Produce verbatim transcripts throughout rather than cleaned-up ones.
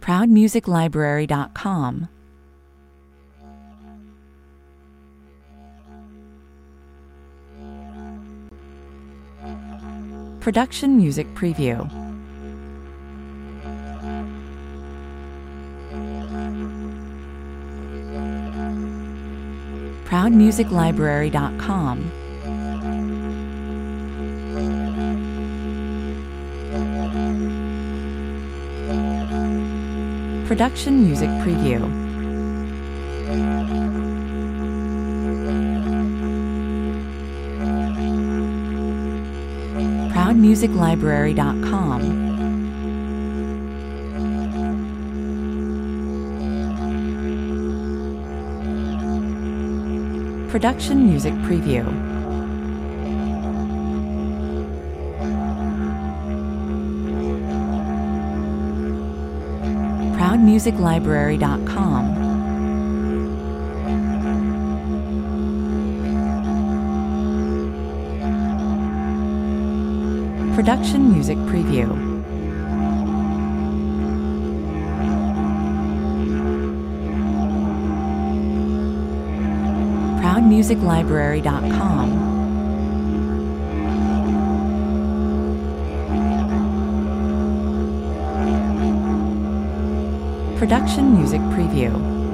proud music library dot com, Production Music Preview, proud music library dot com, Production Music Preview, proud music library dot com, Production Music Preview, proud music library dot com, Production Music Preview, proud music library dot com, Production Music Preview,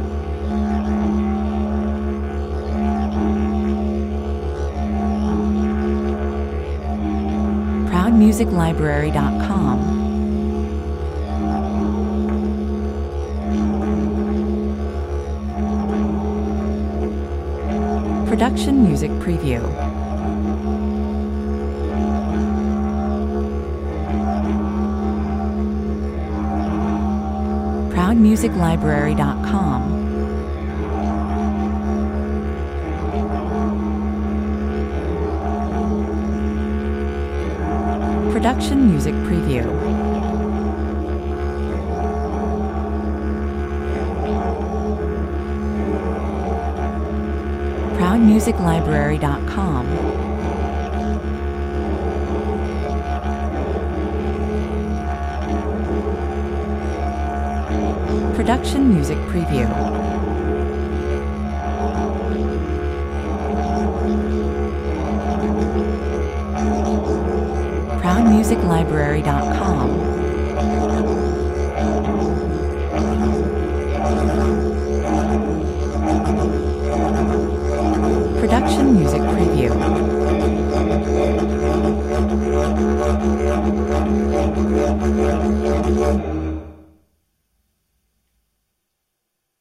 proud music library dot com, Production Music Preview, proud music library dot com, Production Music Preview, proud music library dot com, Production Music Preview, proud music library dot com, Production Music Preview.